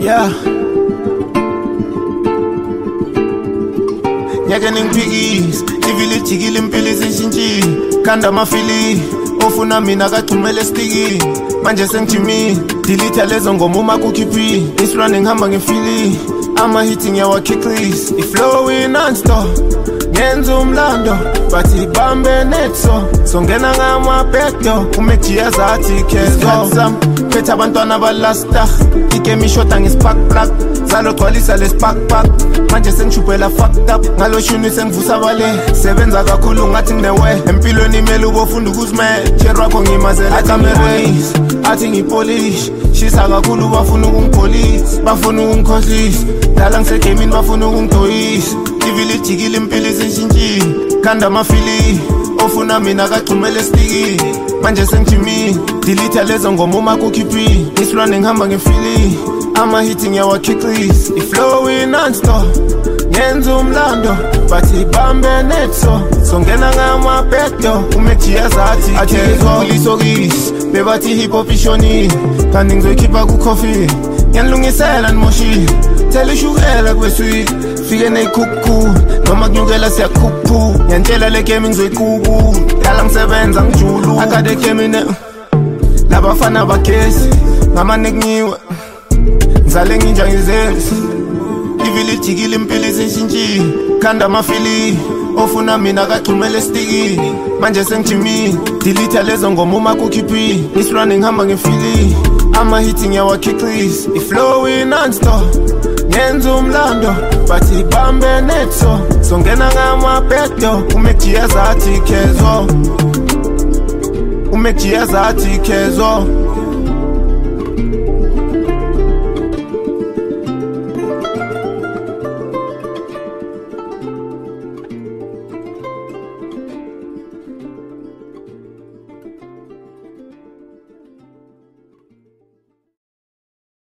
Yeah. Nyake ningipikisi ivillage jikile impilo isishintshile khanda amafili ofuna mina kachumele sticky manje sengijimile delete lezo ngoma uma kukhiphi it's running hamba ngefili ama hitting yawa kickless iflowing non-stop ngenza umlando bathi ibambe netso songena ngamabhedo umejiyaza athi kezo sam phetha abantwana balasta igame ishota ngespark plug zalo gcwalisa lespark pack manje sengijubhela fucked up ngaloshuni sengivusa bale sebenza kakhulu ngathi nginewe empilweni imele ubofunda ukuzimela cherwakho ngimazela cameras athi ngipolish shisa kakhulu bafuna ukungipholisa bafuna ukungikhohlisa dala ngisegamini bafuna ukungidoyisa ivillage jikile impilo isishintshile khanda amafili ofuna mina kachumele sticky manje sengijimile delete lezo ngoma uma kukhiphi it's running hamba ngefili ama hitting yawa kickless iflowing non-stop ngenza umlando bathi ibambe netso songena ngamabhedo umejiyaza athi athezo lisokisi bebathi hip hop ishonile kanti ngizoyikhipha ku coffee ngiyanilungisela nimoshile thela ishukela kwesweet fike neyikhukhu noma kunyukela siyakhuphu ngiyantshela le game ngizoyikubu dala ngisebenza ngijulu akade game labafana bagesi ngamane kunyiwe ngizale nginja ngizenzi ivillage jikile impilo isishintshile khanda amafili ofuna mina kachumele sticky manje sengijimile delete lezo ngoma uma kukhiphi it's running hamba ngefili ama hitting yawa kickless iflowing non-stop ngenza umlando bathi ibambe netso songena ngamabhedo umejiyaza athi kezo